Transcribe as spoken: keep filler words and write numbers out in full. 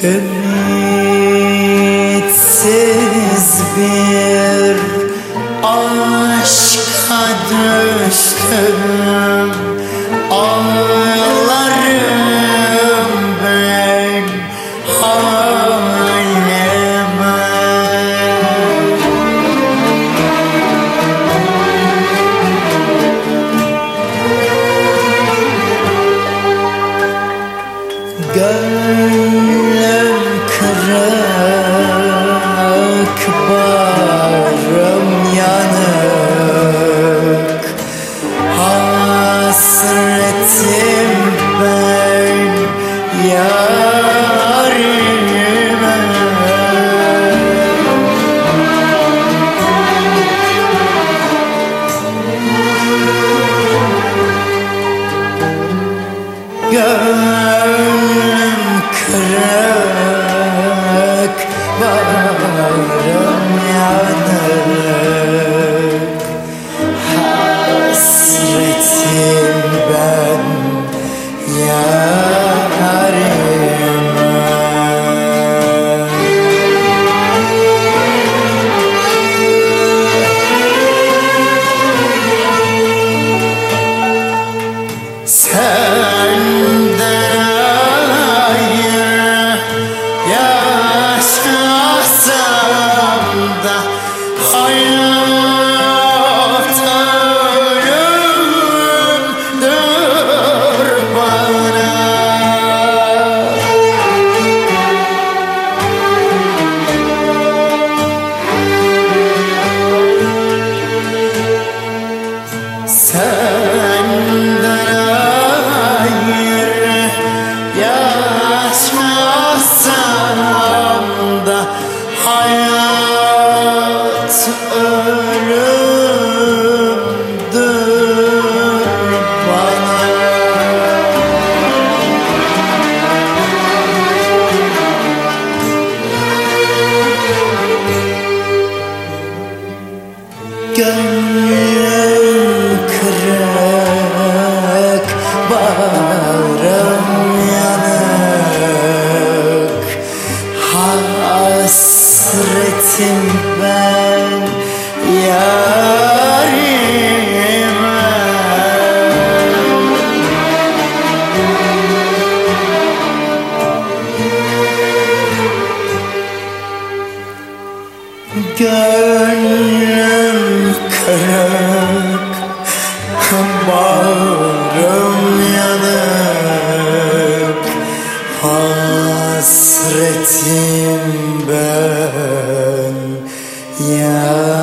Ümitsiz bir aşka düştüm, ağlarım ben halime. Gönlüm kırık, bağrım yanık, hasretim ben yarime. Gönlüm kırık, bağrım yanık, hasretim ben yarime. Senden ayrı yaşasam da hayat ölümdür bana. Senden ayrı yaşasam da hayat ölümdür bana. Gönlüm kırık, bağrım yanık, hasretim ben yarime. Gönlüm kırık, bağrım yanık, hasretim ben ya.